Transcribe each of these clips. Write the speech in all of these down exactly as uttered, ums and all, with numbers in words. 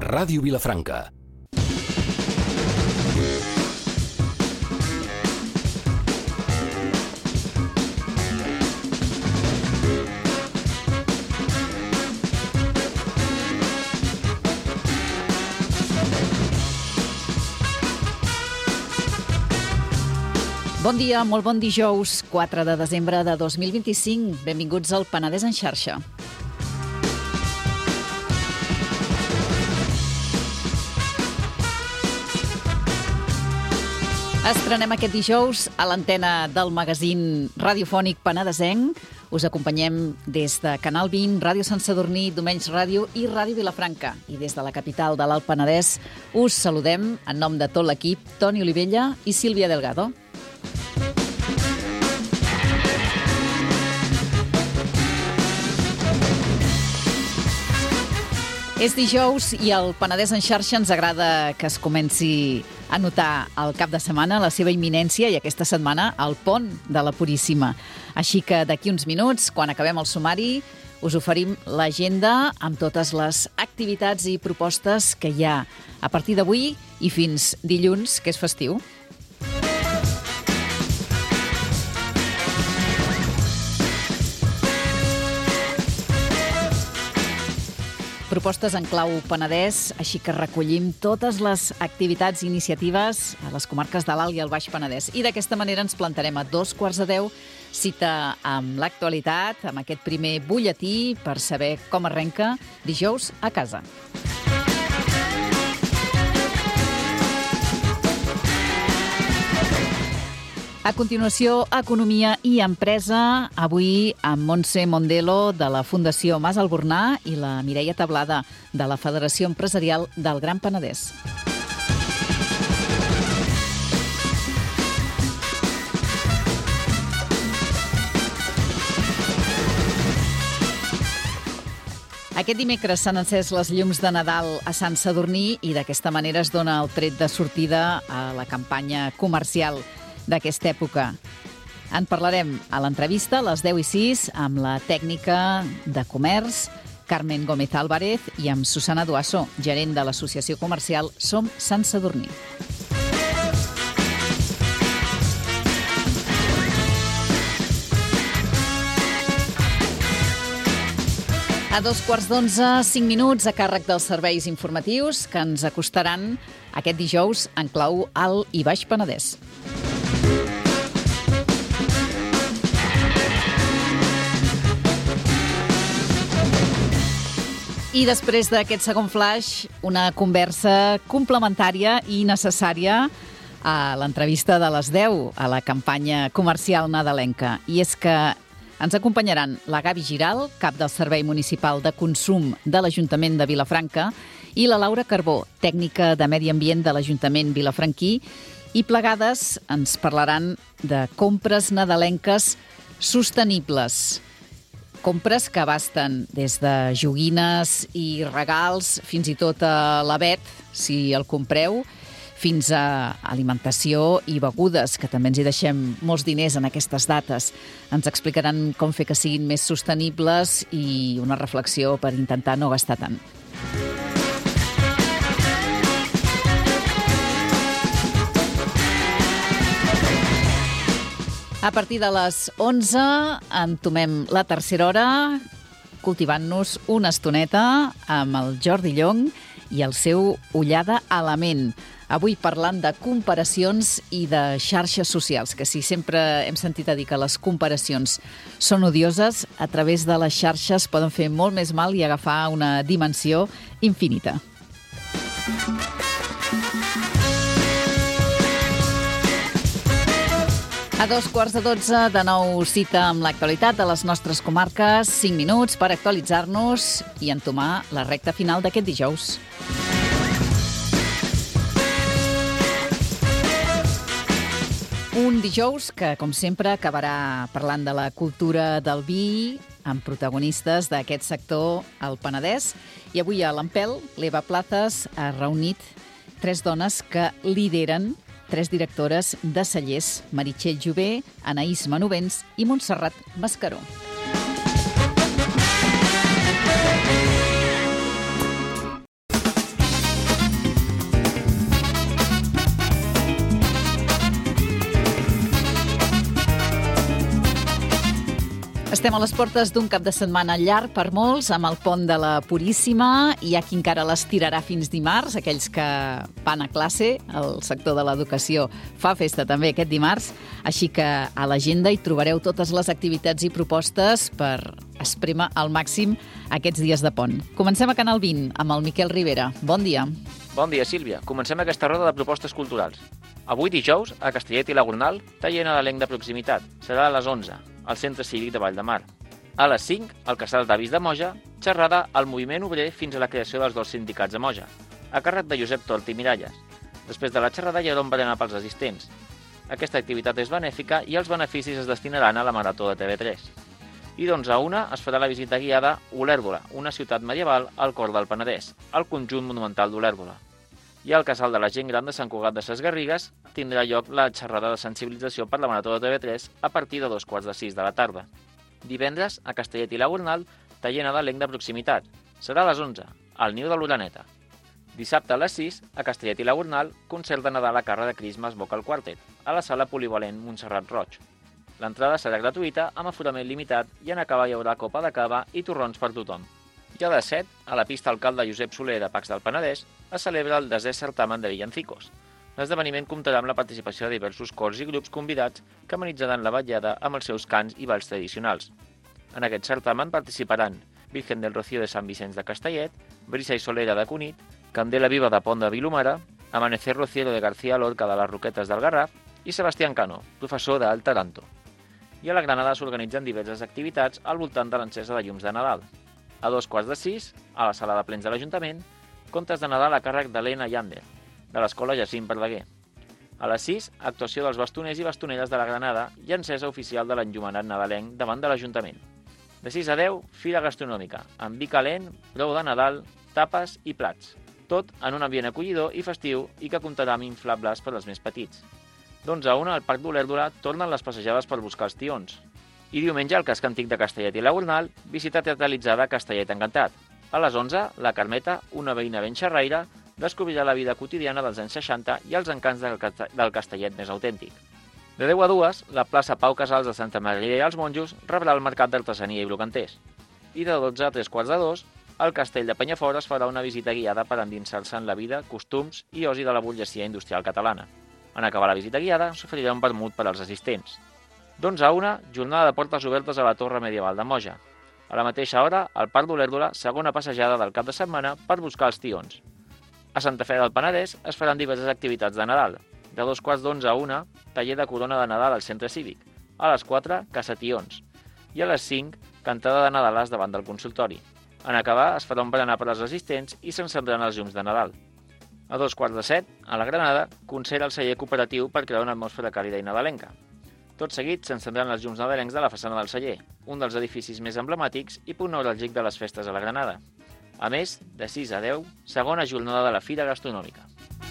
Ràdio Vilafranca. Bon dia, molt bon dijous, quatre de desembre de dos mil vint-i-cinc. Benvinguts al Penedès en xarxa. Estrenem aquest dijous a l'antena del magazín radiofònic penedesenc. Us acompanyem des de Canal vint, Ràdio Sant Sadurní, Domenys Ràdio i Ràdio Vilafranca. I des de la capital de l'Alt Penedès us saludem en nom de tot l'equip, Toni Olivella i Sílvia Delgado. És dijous i al Penedès en xarxa ens agrada que es comenci a notar el cap de setmana, la seva imminència, i aquesta setmana el pont de la Puríssima. Així que d'aquí uns minuts, quan acabem el sumari, us oferim l'agenda amb totes les activitats i propostes que hi ha a partir d'avui i fins dilluns, que és festiu. Propostes en clau Penedès, així que recollim totes les activitats i iniciatives a les comarques de l'Alt i el Baix Penedès. I d'aquesta manera ens plantarem a dos quarts de deu, cita amb l'actualitat, amb aquest primer butlletí per saber com arrenca dijous a casa. A continuació, Economia i Empresa, avui amb Montse Mondelo de la Fundació Mas Albornà i la Mireia Tablada de la Federació Empresarial del Gran Penedès. Aquest dimecres s'han encès les llums de Nadal a Sant Sadurní i d'aquesta manera es dona el tret de sortida a la campanya comercial d'aquesta època. En parlarem a l'entrevista a les deu i sis amb la tècnica de comerç Carmen Gómez Álvarez i amb Susana Duasso, gerent de l'associació comercial Som Sant Sadurní. A dos quarts d'onze, cinc minuts a càrrec dels serveis informatius que ens acostaran aquest dijous en clau Alt i Baix Penedès. I després d'aquest segon flash, una conversa complementària i necessària a l'entrevista de les deu a la campanya comercial nadalenca. I és que ens acompanyaran la Gavi Giral, cap del Servei Municipal de Consum de l'Ajuntament de Vilafranca, i la Laura Carbó, tècnica de Medi Ambient de l'Ajuntament vilafranquí, i plegades ens parlaran de compres nadalenques sostenibles. Compres que abasten des de joguines i regals, fins i tot a l'abet, si el compreu, fins a alimentació i begudes, que també ens hi deixem molts diners en aquestes dates. Ens explicaran com fer que siguin més sostenibles i una reflexió per intentar no gastar tant. A partir de les onze entomem la tercera hora, cultivant-nos una estoneta amb el Jordi Llong i el seu Ullada a la ment. Avui parlant de comparacions i de xarxes socials, que si sempre hem sentit a dir que les comparacions són odioses, a través de les xarxes poden fer molt més mal i agafar una dimensió infinita. A dos quarts de dotze, de nou cita amb l'actualitat de les nostres comarques, cinc minuts per actualitzar-nos i entomar la recta final d'aquest dijous. Un dijous que, com sempre, acabarà parlant de la cultura del vi amb protagonistes d'aquest sector al Penedès. I avui a l'Empel, l'Eva Plazas ha reunit tres dones que lideren, tres directores de cellers, Meritxell Jové, Anaïs Manovens i Montserrat Mascaró. Estem a les portes d'un cap de setmana llarg per molts, amb el pont de la Puríssima. Hi ha qui encara les tirarà fins dimarts, aquells que van a classe. El sector de l'educació fa festa també aquest dimarts, així que a l'agenda hi trobareu totes les activitats i propostes per esprémer al màxim aquests dies de pont. Comencem a Canal vint amb el Miquel Rivera. Bon dia. Bon dia, Sílvia. Comencem aquesta roda de propostes culturals. Avui dijous, a Castellet i la Gornal, taller nadalenc de proximitat. Serà a les onze, al Centre Cívic de Vall de Mar. A les cinc, al Casal d'Avis de Moja, xerrada al moviment obrer fins a la creació dels dos sindicats de Moja, a càrrec de Josep Tort i Miralles. Després de la xerrada hi haurà un berenar pels assistents. Aquesta activitat és benèfica i els beneficis es destinaran a la Marató de T V tres. I d'onze a una es farà la visita guiada Olèrdola, una ciutat medieval al cor del Penedès, al conjunt monumental d'Olèrdola. I al Casal de la Gent Gran de Sant Cugat de Ses Garrigues tindrà lloc la xerrada de sensibilització per la Marató de T V tres a partir de dos quarts de sis de la tarda. Divendres, a Castellet i la Gornal, taller nadalenc de proximitat. Serà a les onze, al Niu de l'Oreneta. Dissabte a les sis, a Castellet i la Gornal, concert de Nadal a càrrec de Christmas Vocal Quartet, a la sala polivalent Montserrat Roig. L'entrada serà gratuïta, amb aforament limitat, i en acabar hi haurà copa de cava i torrons per tothom. I a les set, a la pista Alcalde Josep Soler de Pacs del Penedès, es celebra el desè certamen de villancicos. L'esdeveniment comptarà amb la participació de diversos cors i grups convidats que amenitzaran la vetllada amb els seus cants i balls tradicionals. En aquest certamen participaran Virgen del Rocío de Sant Vicenç de Castellet, Brisa i Solera de Cunit, Candela Viva de Pont de Vilomara, Amanecer Rociero de García Lorca de les Roquetes del Garraf i Sebastián Cano, professor d'alt taranto. I a la Granada s'organitzen diverses activitats al voltant de l'encesa de llums de Nadal. A dos quarts de sis, a la sala de plens de l'Ajuntament, contes de Nadal a càrrec d'Helena Yander, de l'Escola Jacint Verdaguer. A les sis, actuació dels bastoners i bastoneres de la Granada i encesa oficial de l'enllumenat nadalenc davant de l'Ajuntament. De sis a deu, fira gastronòmica, amb vi calent, brou de Nadal, tapes i plats. Tot en un ambient acollidor i festiu i que comptarà amb inflables per als més petits. D'onze a una, al Parc d'Olèrdola tornen les passejades per buscar els tions. I diumenge, al casc antic de Castellet i la Gornal, visita teatralitzada a Castellet Encantat. A les onze, la Carmeta, una veïna ben xerraire, descobrirà la vida quotidiana dels anys seixanta i els encants del, del Castellet més autèntic. De deu a dues, la plaça Pau Casals de Santa Maria i els Monjos rebrà el mercat d'artesania i brocanters. I de dotze a tres quarts de dos, al Castell de Penyafort es farà una visita guiada per endinsar-se en la vida, costums i oci de la burgesia industrial catalana. En acabar la visita guiada, s'oferirà un vermut per als assistents. D'onze a una, jornada de portes obertes a la Torre Medieval de Moja. A la mateixa hora, al Parc d'Olèrdola, segona passejada del cap de setmana per buscar els tions. A Santa Fe del Penedès es faran diverses activitats de Nadal. De dos quarts d'onze a una, taller de corona de Nadal al Centre Cívic. A les quatre, caça tions. I a les cinc, cantada de Nadales davant del consultori. En acabar, es farà un berenar per als assistents i s'encendran els llums de Nadal. A dos quarts de set, a la Granada, concert al celler cooperatiu per crear una atmosfera càlida i nadalenca. Tot seguit s'encendran els llums nadalencs de la façana del celler, un dels edificis més emblemàtics i punt neuràlgic de les festes a la Granada. A més, de sis a deu, segona jornada de la Fira Gastronòmica.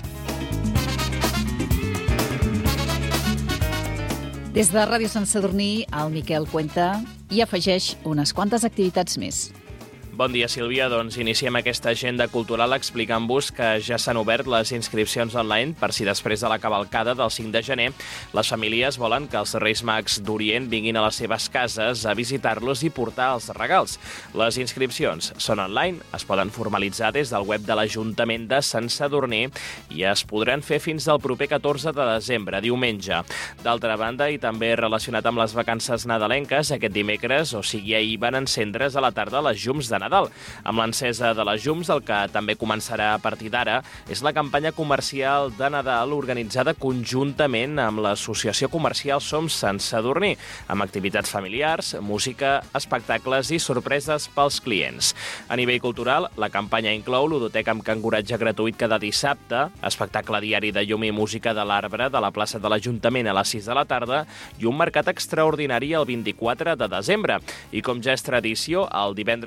Des de Ràdio Sant Sadurní, el Miquel cuenta i afegeix unes quantes activitats més. Bon dia, Sílvia. Doncs iniciem aquesta agenda cultural explicant-vos que ja s'han obert les inscripcions online per si després de la cavalcada del cinc de gener les famílies volen que els Reis Mags d'Orient vinguin a les seves cases a visitar-los i portar els regals. Les inscripcions són online, es poden formalitzar des del web de l'Ajuntament de Sant Sadurní i es podran fer fins al proper catorze de desembre, diumenge. D'altra banda, i també relacionat amb les vacances nadalenques, aquest dimecres, o sigui ahir, van encendre's a la tarda les llums de Nadal. Amb l'encesa de les llums, el que també començarà a partir d'ara és la campanya comercial de Nadal organitzada conjuntament amb l'Associació Comercial Som Sant Sadurní, amb activitats familiars, música, espectacles i sorpreses pels clients. A nivell cultural, la campanya inclou ludoteca amb canguratge gratuït cada dissabte, espectacle diari de llum i música de l'Arbre de la plaça de l'Ajuntament a les sis de la tarda i un mercat extraordinari el vint-i-quatre de desembre. I com ja és tradició, el divendres dinou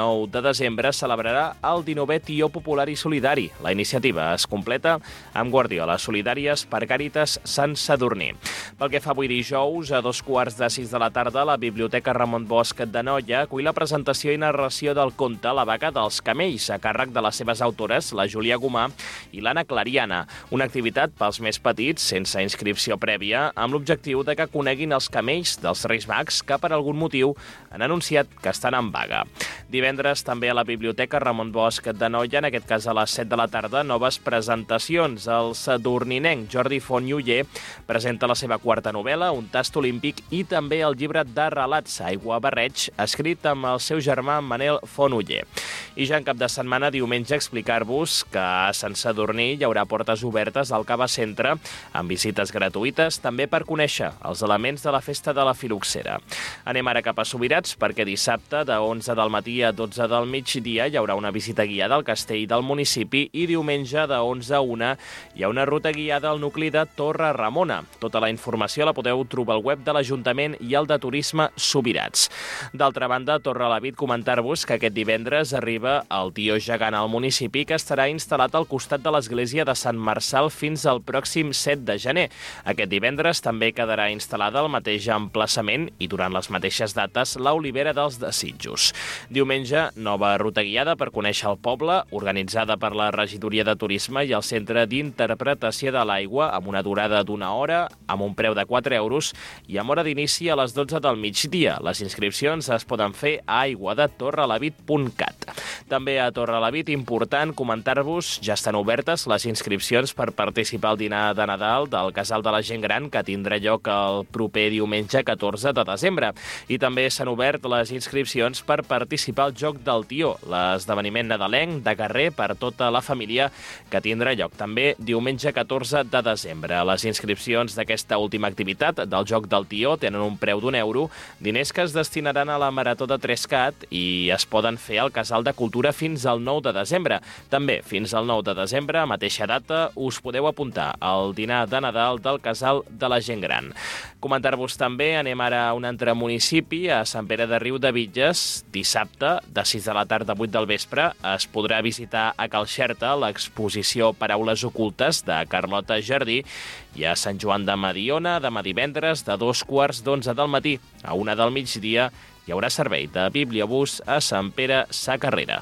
nou de desembre celebrarà el dinovè Tió Popular i Solidari. La iniciativa es completa amb guardioles solidàries per Càritas Sant Sadurní. Pel que fa avui dijous, a dos quarts de sis de la tarda, la Biblioteca Ramon Bosch de Noia acull la presentació i narració del conte La vaca dels camells, a càrrec de les seves autores, la Júlia Gomà i l'Anna Clariana. Una activitat pels més petits, sense inscripció prèvia, amb l'objectiu de que coneguin els camells dels Reis Mags que per algun motiu han anunciat que estan en vaga. Divendres també a la Biblioteca Ramon Bosch de Noia, en aquest cas a les set de la tarda, noves presentacions. El sadurninenc Jordi Font i Oller presenta la seva quarta novel·la, Un tast olímpic, i també el llibre de relats Aigua Barreig, escrit amb el seu germà Manel Font Oller. I ja en cap de setmana, diumenge, explicar-vos que a Sant Sadurní hi haurà portes obertes al Cava Centre, amb visites gratuïtes, també per conèixer els elements de la festa de la Filoxera. Anem ara cap a Subirats, perquè dissabte, de onze del matí a dotze del migdia, hi haurà una visita guiada al castell del municipi i diumenge, de onze a una, hi ha una ruta guiada al nucli de Torre Ramona. Tota la informació la podeu trobar al web de l'Ajuntament i al de Turisme Subirats. D'altra banda, a Torrelavit, comentar-vos que aquest divendres arriba el Tió Gegant al municipi, que estarà instal·lat al costat de l'església de Sant Marçal fins al pròxim set de gener. Aquest divendres també quedarà instal·lada al mateix emplaçament i durant les mateixes dates la Olivera dels Desitjos. Diumenge, nova ruta guiada per conèixer el poble, organitzada per la Regidoria de Turisme i el Centre d'Interpretació de l'Aigua, amb una durada d'una hora, amb un preu de quatre euros i amb hora d'inici a les dotze del migdia. Les inscripcions es poden fer a aiguadetorrelavit punt cat. També a Torrelavit, important comentar-vos, ja estan obertes les inscripcions per participar al dinar de Nadal del Casal de la Gent Gran, que tindrà lloc el proper diumenge catorze de desembre. I també s'han obert les inscripcions per participar al Joc del Tió, l'esdeveniment nadalenc de carrer per tota la família, que tindrà lloc també diumenge catorze de desembre. Les inscripcions d'aquesta última activitat del Joc del Tió tenen un preu d'un euro, diners que es destinaran a la Marató de Trescat i es poden fer al Casal de Cultura fins al nou de desembre. També fins al nou de desembre, a mateixa data, us podeu apuntar al dinar de Nadal del Casal de la Gent Gran. Comentar-vos també, anem ara a un altre municipi, a Sant Pere de Riudebitlles. Dissabte, de sis de la tarda a vuit del vespre, es podrà visitar a Cal Xerta l'exposició Paraules ocultes de Carlota Jardí, i a Sant Joan de Mediona, demà divendres, de dos quarts d'onze del matí a una del migdia, hi haurà servei de bibliobús a Sant Pere Sacarrera.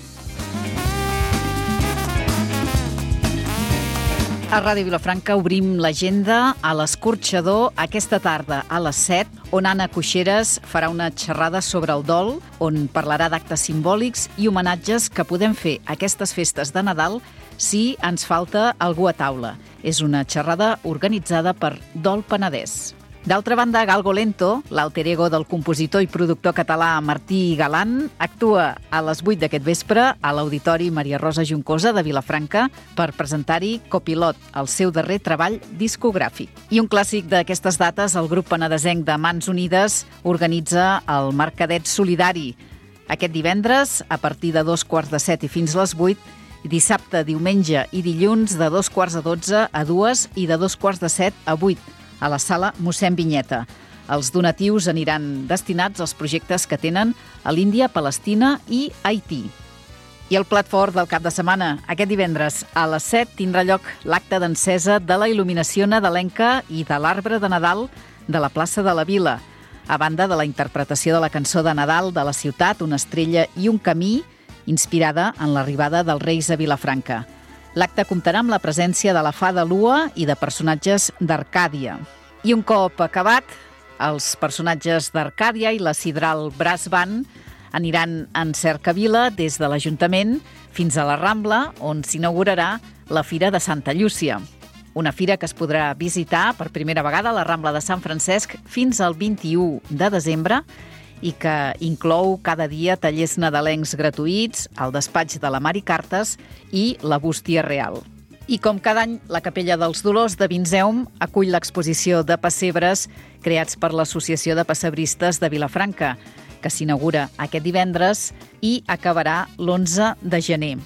A Ràdio Vilafranca obrim l'agenda a l'Escorxador aquesta tarda a les set, on Anna Coixeres farà una xerrada sobre el dol, on parlarà d'actes simbòlics i homenatges que podem fer a aquestes festes de Nadal si ens falta algú a taula. És una xerrada organitzada per Dol Penedès. D'altra banda, Galgo Lento, l'alter ego del compositor i productor català Martí Galant, actua a les vuit d'aquest vespre a l'Auditori Maria Rosa Juncosa de Vilafranca per presentar-hi Copilot, el seu darrer treball discogràfic. I un clàssic d'aquestes dates, el grup penedesenc de Mans Unides organitza el Mercadet Solidari. Aquest divendres, a partir de dos quarts de set i fins les vuit, dissabte, diumenge i dilluns de dos quarts de dotze a dues i de dos quarts de set a vuit, a la sala mossèn Vinyeta. Els donatius aniran destinats als projectes que tenen a l'Índia, Palestina i Haití. I el plat fort del cap de setmana. Aquest divendres a les set tindrà lloc l'acte d'encesa de la il·luminació nadalenca i de l'arbre de Nadal de la plaça de la Vila, a banda de la interpretació de la cançó de Nadal de la ciutat, Una estrella i un camí, inspirada en l'arribada dels Reis a Vilafranca. L'acte comptarà amb la presència de la Fada Lua i de personatges d'Arcàdia. I un cop acabat, els personatges d'Arcàdia i la Sidral Brass Band aniran en cercavila des de l'Ajuntament fins a la Rambla, on s'inaugurarà la Fira de Santa Llúcia. Una fira que es podrà visitar per primera vegada a la Rambla de Sant Francesc fins al vint-i-u de desembre i que inclou cada dia tallers nadalencs gratuïts, el despatx de la Mari Cartes i la bústia real. I com cada any, la Capella dels Dolors de Vinzeum acull l'exposició de pessebres creats per l'Associació de Pessebristes de Vilafranca, que s'inaugura aquest divendres i acabarà l'onze de gener.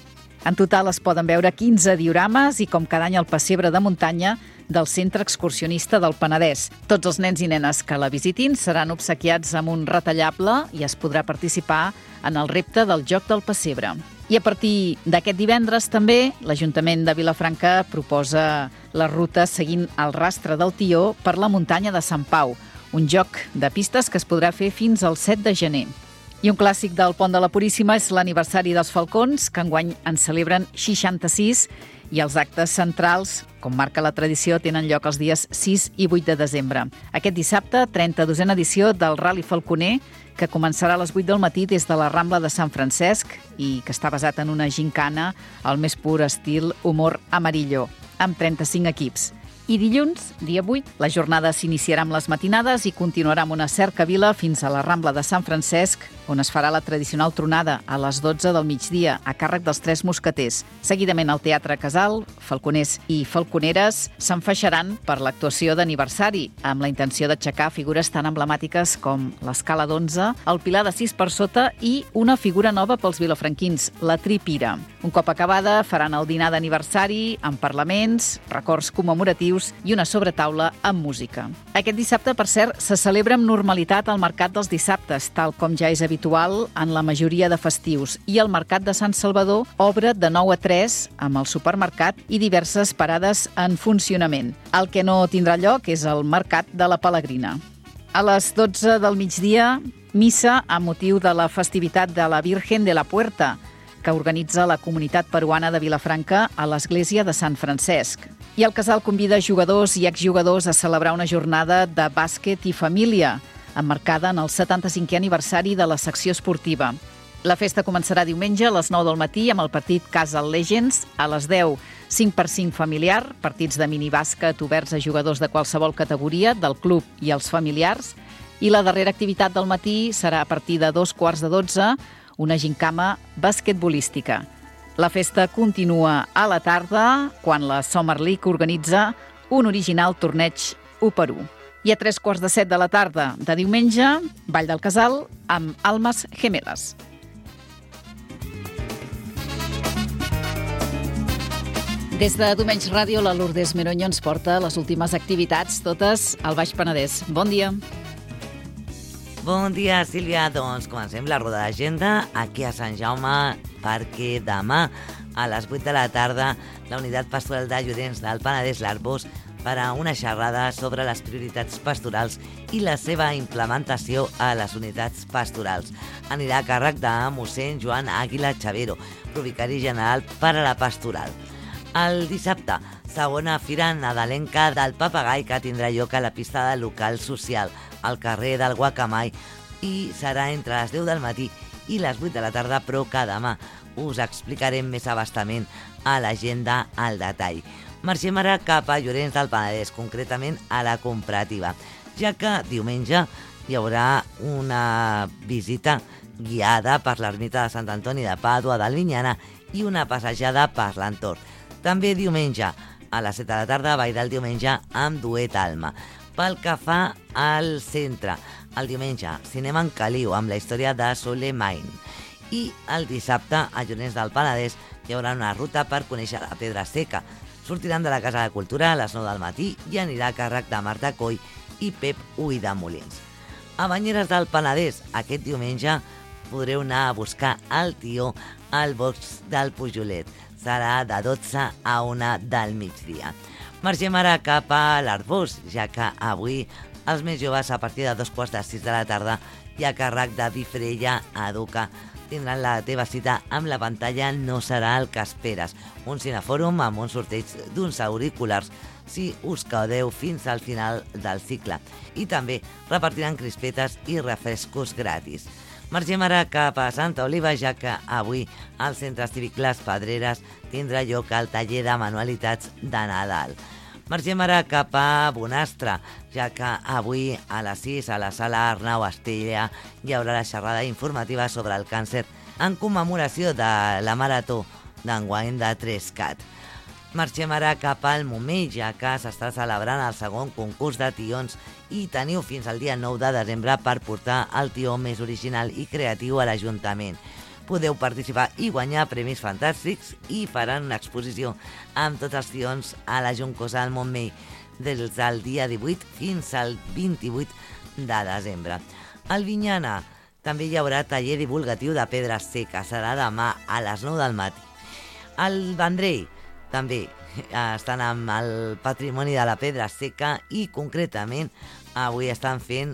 En total es poden veure quinze diorames i, com cada any, el pessebre de muntanya del Centre Excursionista del Penedès. Tots els nens i nenes que la visitin seran obsequiats amb un retallable i es podrà participar en el repte del Joc del Pessebre. I a partir d'aquest divendres també, l'Ajuntament de Vilafranca proposa la ruta seguint el rastre del Tió per la muntanya de Sant Pau, un joc de pistes que es podrà fer fins al set de gener. I un clàssic del Pont de la Puríssima és l'aniversari dels Falcons, que enguany en celebren seixanta-sis, i els actes centrals, com marca la tradició, tenen lloc els dies sis i vuit de desembre. Aquest dissabte, trenta-dosena edició del Rally Falconer, que començarà a les vuit del matí des de la Rambla de Sant Francesc i que està basat en una gincana al més pur estil humor amarillo, amb trenta-cinc equips. I dilluns, dia vuit, la jornada s'iniciarà amb les matinades i continuarà amb una cercavila fins a la Rambla de Sant Francesc, on es farà la tradicional tronada a les dotze del migdia, a càrrec dels Tres Mosqueters. Seguidament al Teatre Casal, falconers i falconeres s'enfaixaran per l'actuació d'aniversari, amb la intenció d'aixecar figures tan emblemàtiques com l'escala d'onze, el pilar de sis per sota i una figura nova pels vilafranquins, la Tripira. Un cop acabada, faran el dinar d'aniversari amb parlaments, records commemoratius i una sobretaula amb música. Aquest dissabte, per cert, se celebra amb normalitat el Mercat dels Dissabtes, tal com ja és habitual en la majoria de festius, i el Mercat de Sant Salvador obre de nou a tres amb el supermercat i diverses parades en funcionament. El que no tindrà lloc és el Mercat de la Pelegrina. A les dotze del migdia, missa amb motiu de la festivitat de la Virgen de la Puerta, que organitza la comunitat peruana de Vilafranca a l'església de Sant Francesc. I el casal convida jugadors i exjugadors a celebrar una jornada de bàsquet i família, emmarcada en el setanta-cinquè aniversari de la secció esportiva. La festa començarà diumenge a les nou del matí amb el partit Casal Legends, a les deu, cinc per cinc familiar, partits de minibàsquet oberts a jugadors de qualsevol categoria, del club i els familiars, i la darrera activitat del matí serà a partir de dos quarts de dotze, una gincama basquetbolística. La festa continua a la tarda, quan la Summer League organitza un original torneig u per u. I a tres quarts de set de la tarda de diumenge, Ball del Casal amb Almas Gemeles. Des de Domenys Ràdio, la Lourdes Meronyo ens porta les últimes activitats, totes al Baix Penedès. Bon dia. Bon dia, Sílvia. Doncs comencem la roda d'agenda aquí a Sant Jaume, perquè demà a les vuit de la tarda la Unitat Pastoral de Llorenç del Penedès, l'Arbós, farà una xerrada sobre les prioritats pastorals i la seva implementació a les unitats pastorals. Anirà a càrrec de mossèn Joan Àguila Chavero, provicari general per a la pastoral. El dissabte, segona fira nadalenca del papagai, que tindrà lloc a la pista del local social, al carrer del Guacamai, i serà entre les deu del matí i les vuit de la tarda, però que demà us explicarem més abastament a l'agenda al detall. Marxem ara cap a Llorenç del Penedès, concretament a la Comparativa, ja que diumenge hi haurà una visita guiada per l'ermita de Sant Antoni de Pàdua d'Albinyana i una passejada per l'entorn. També diumenge, a les set de la tarda, ball del diumenge amb duet Alma. Pel que fa al centre, el diumenge, cinema en Caliu, amb la història de Solemain. I el dissabte, a Llorenç del Penedès, hi haurà una ruta per conèixer la Pedra Seca. Sortiran de la Casa de Cultura a les nou del matí i anirà a càrrec de Marta Coll i Pep Ui de Molins. A Banyeres del Penedès, aquest diumenge, podreu anar a buscar el tió al box del Pujolet. Serà de dotze a una del migdia. Marxem ara cap a l'Arbós, ja que avui els més joves, a partir de dos quarts de sis de la tarda, i a càrrec de Bifrella Educa, tindran la teva cita amb la pantalla No serà el que esperes, un cinefòrum amb un sorteig d'uns auriculars si us quedeu fins al final del cicle. I també repartiran crispetes i refrescos gratis. Marxem ara cap a Santa Oliva, ja que avui al Centre Cívic Les Pedreres tindrà lloc el taller de manualitats de Nadal. Marxem ara cap a Bonastre, ja que avui a les sis a la sala Arnau Estella hi haurà la xerrada informativa sobre el càncer en commemoració de la marató d'enguany de Trescat. Marxem ara cap al Momell, ja que s'està celebrant el segon concurs de tions i teniu fins al dia nou de desembre per portar el tió més original i creatiu a l'Ajuntament. podeu participar i guanyar premis fantàstics i faran una exposició amb tots els tions a la Juncosa del Montmell des del dia divuit fins al vint-i-vuit de desembre. Al Vinyana també hi haurà taller divulgatiu de pedra seca, serà demà a les nou del matí. Al Vendrell també estan amb el patrimoni de la pedra seca i concretament avui estan fent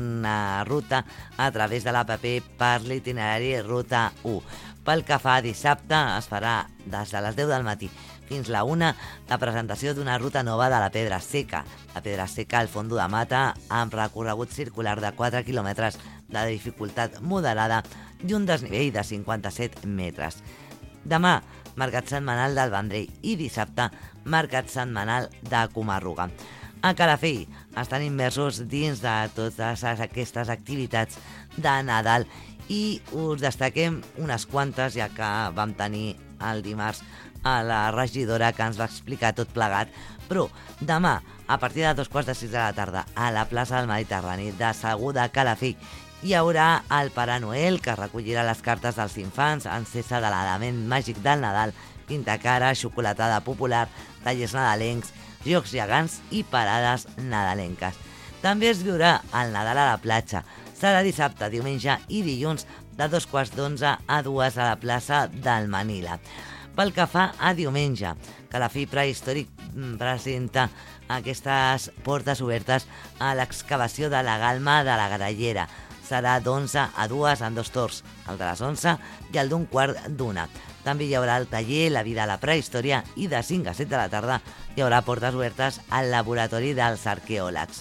una ruta a través de l'app per l'itinerari Ruta u. Pel que fa a dissabte es farà des de les deu del matí fins la una la presentació d'una ruta nova de la pedra seca. La pedra seca al Fondo de Mata amb recorregut circular de quatre quilòmetres de dificultat moderada i un desnivell de cinquanta-set metres. Demà, mercat setmanal del Vendrell i dissabte, mercat setmanal de Comarruga. A Calafell estan immersos dins de totes aquestes activitats de Nadal i us destaquem unes quantes, ja que vam tenir el dimarts a la regidora que ens va explicar tot plegat, però demà, a partir de dos quarts de sis de la tarda, a la plaça del Mediterrani de Segur de Calafell, hi haurà el Pare Noel, que recollirà les cartes dels infants, encesa de l'element màgic del Nadal, pintacara, xocolatada popular, tallers nadalencs, jocs gegants i parades nadalenques. També es viurà el Nadal a la platja. Serà dissabte, diumenge i dilluns de dos quarts d'onze a dues a la plaça del Manila. Pel que fa a diumenge, Calafell Prehistòric presenta aquestes portes obertes a l'excavació de la Galma de la Grallera. Serà d'onze a dues en dos torns, el de les onze i el d'un quart d'una. També hi haurà el taller La vida a la prehistòria i de cinc a set de la tarda hi haurà portes obertes al laboratori dels arqueòlegs.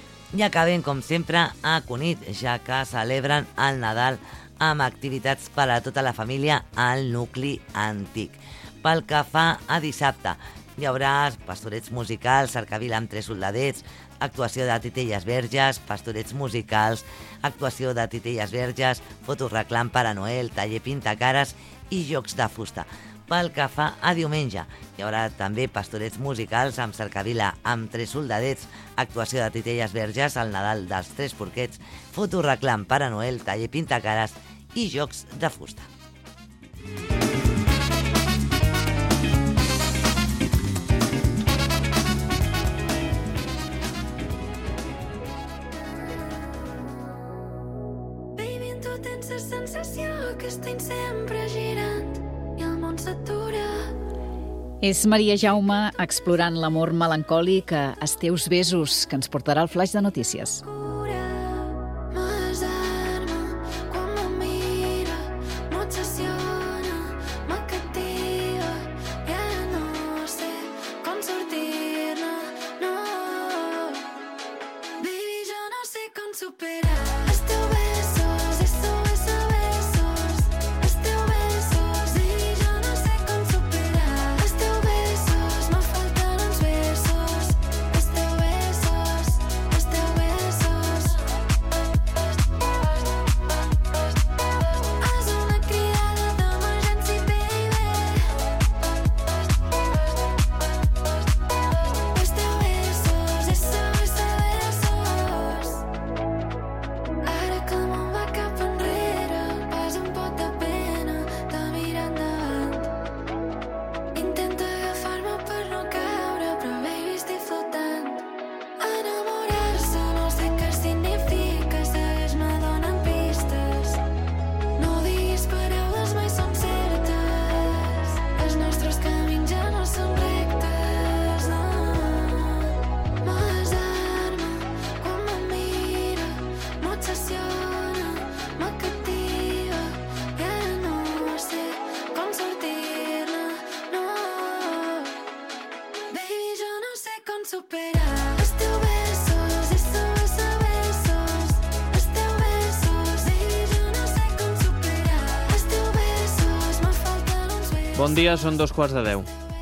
I acabem, com sempre, a Cunit, ja que celebren el Nadal amb activitats per a tota la família al nucli antic. Pel que fa a dissabte, hi haurà pastorets musicals, cercavila amb tres soldadets, actuació de titelles verges, pastorets musicals, actuació de titelles verges, fotoreclam Pare Noel, taller pintacares i jocs de fusta. Pel que fa a diumenge, hi haurà també pastorets musicals amb cercavila amb tres soldadets, actuació de titelles verges, el Nadal dels Tres Porquets, fotoreclam Pare Noel, taller pintacares i jocs de fusta. És Maria Jaume explorant l'amor melancòlic a Els teus besos, que ens portarà el flaix de notícies. Bon dia, són dos quarts de deu.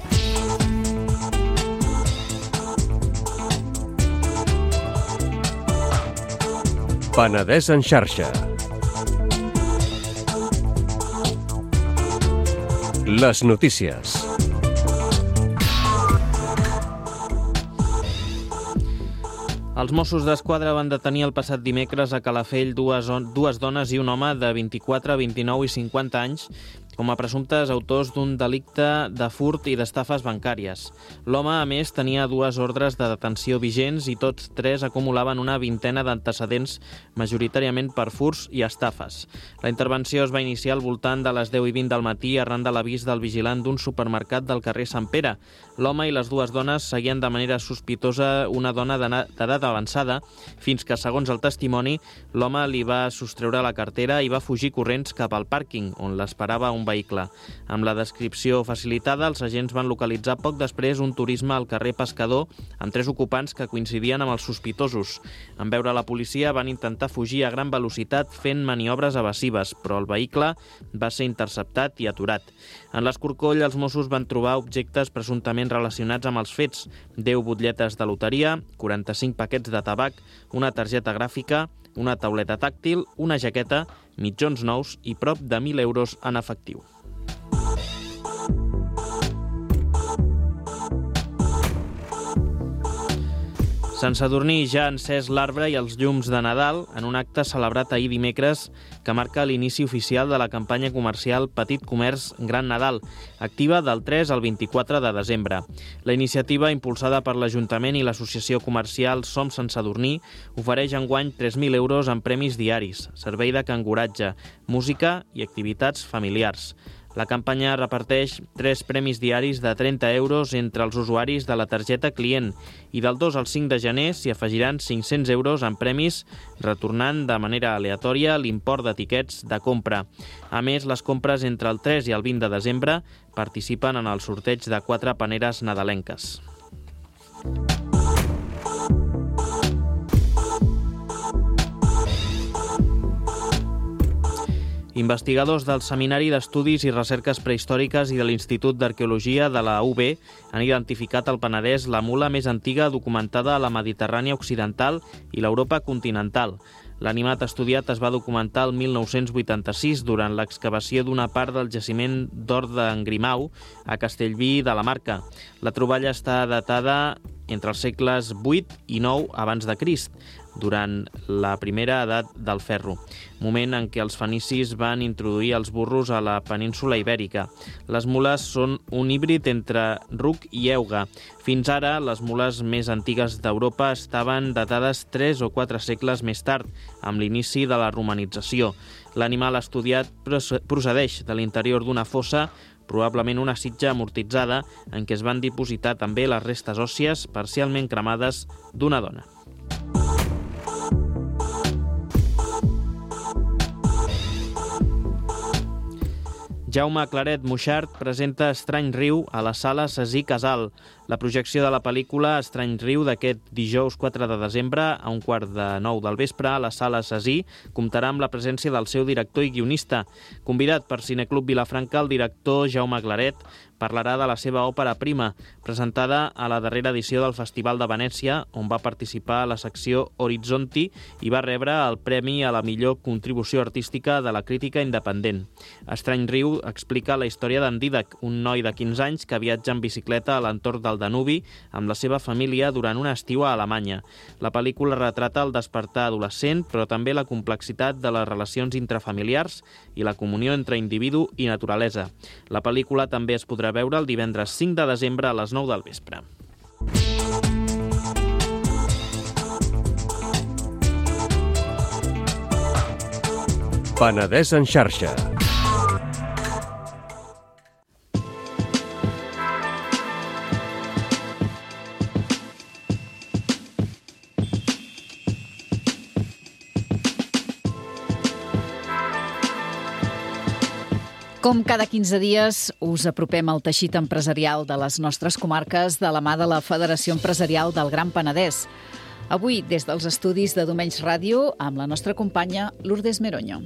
Penedès en xarxa. Les notícies. Els Mossos d'Esquadra van detenir el passat dimecres a Calafell dues, dues dones i un home de vint-i-quatre, vint-i-nou i cinquanta anys com a presumptes autors d'un delicte de furt i d'estafes bancàries. L'home, a més, tenia dues ordres de detenció vigents i tots tres acumulaven una vintena d'antecedents, majoritàriament per furts i estafes. La intervenció es va iniciar al voltant de les deu i vint del matí arran de l'avís del vigilant d'un supermercat del carrer Sant Pere. L'home i les dues dones seguien de manera sospitosa una dona d'edat avançada, fins que, segons el testimoni, l'home li va sostreure la cartera i va fugir corrents cap al pàrquing, on l'esperava un vehicle. Amb la descripció facilitada, els agents van localitzar poc després un turisme al carrer Pescador amb tres ocupants que coincidien amb els sospitosos. En veure la policia van intentar fugir a gran velocitat fent maniobres evasives, però el vehicle va ser interceptat i aturat. En l'escorcoll, els Mossos van trobar objectes presumptament relacionats amb els fets: deu butlletes de loteria, quaranta-cinc paquets de tabac, una targeta gràfica, una tauleta tàctil, una jaqueta, mitjons nous i prop de mil euros en efectiu. Sant Sadurní ja ha encès l'arbre i els llums de Nadal en un acte celebrat ahir dimecres que marca l'inici oficial de la campanya comercial Petit Comerç Gran Nadal, activa del tres al vint-i-quatre de desembre. La iniciativa, impulsada per l'Ajuntament i l'Associació Comercial Som Sant Sadurní, ofereix enguany tres mil euros en premis diaris, servei de canguratge, música i activitats familiars. La campanya reparteix tres premis diaris de trenta euros entre els usuaris de la targeta client i del dos al cinc de gener s'hi afegiran cinc-cents euros en premis, retornant de manera aleatòria l'import de tiquets de compra. A més, les compres entre el tres i el vint de desembre participen en el sorteig de quatre paneres nadalenques. Investigadors del Seminari d'Estudis i Recerques Prehistòriques i de l'Institut d'Arqueologia de la U B han identificat al Penedès la mula més antiga documentada a la Mediterrània occidental i l'Europa continental. L'animat estudiat es va documentar el mil nou-cents vuitanta-sis durant l'excavació d'una part del jaciment d'or d'en Grimau a Castellví de la Marca. La troballa està datada entre els segles vuit i nou abans de Crist, durant la primera edat del ferro, moment en què els fenicis van introduir els burros a la península ibèrica. Les mules són un híbrid entre ruc i euga. Fins ara, les mules més antigues d'Europa estaven datades tres o quatre segles més tard, amb l'inici de la romanització. L'animal estudiat procedeix de l'interior d'una fossa, probablement una sitja amortitzada, en què es van dipositar també les restes òssies parcialment cremades d'una dona. Jaume Claret Moixart presenta Estrany Riu a la sala Cesí Casal. La projecció de la pel·lícula Estrany Riu d'aquest dijous quatre de desembre a un quart de nou del vespre a la sala Cesí comptarà amb la presència del seu director i guionista. Convidat per Cineclub Vilafranca, el director Jaume Claret parlarà de la seva òpera prima, presentada a la darrera edició del Festival de Venècia, on va participar a la secció Horizonti i va rebre el premi a la millor contribució artística de la crítica independent. Estrany Riu explica la història d'en Didac, un noi de quinze anys que viatja en bicicleta a l'entorn del Danubi amb la seva família durant un estiu a Alemanya. La pel·lícula retrata el despertar adolescent, però també la complexitat de les relacions intrafamiliars i la comunió entre individu i naturalesa. La pel·lícula també es podrà veure el divendres cinc de desembre a les nou del vespre. Penedès en xarxa. Com cada quinze dies, us apropem al teixit empresarial de les nostres comarques de la mà de la Federació Empresarial del Gran Penedès. Avui, des dels estudis de Domenys Ràdio, amb la nostra companya Lourdes Meroño.